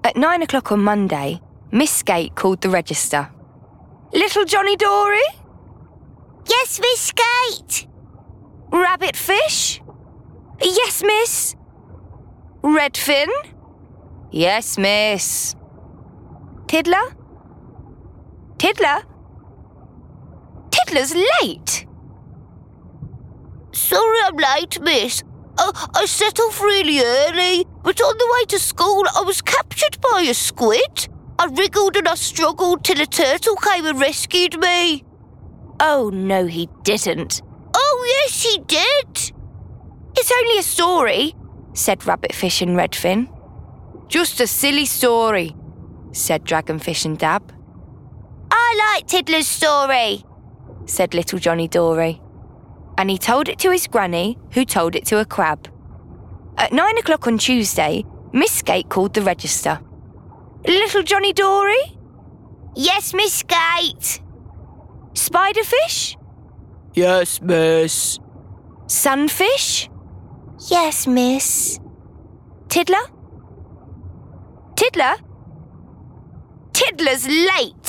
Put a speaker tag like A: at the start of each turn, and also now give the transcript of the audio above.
A: At 9 o'clock on Monday, Miss Skate called the register. Little Johnny Dory?
B: Yes, Miss Skate.
A: Rabbit fish? Yes, miss. Redfin? Yes, miss. Tiddler? Tiddler? Tiddler's late.
B: Sorry I'm late, miss. I set off really early, but on the way to school I was captured by a squid. I wriggled and I struggled till a turtle came and rescued me.
A: Oh, no, he didn't.
B: Oh, yes, he did.
A: It's only a story, said Rabbitfish and Redfin. Just a silly story, said Dragonfish and Dab.
B: I like Tiddler's story,
A: said Little Johnny Dory. And he told it to his granny, who told it to a crab. At 9 o'clock on Tuesday, Miss Skate called the register. Little Johnny Dory?
B: Yes, Miss Skate.
A: Spiderfish?
C: Yes, miss.
A: Sunfish?
B: Yes, miss.
A: Tiddler? Tiddler? Tiddler's late.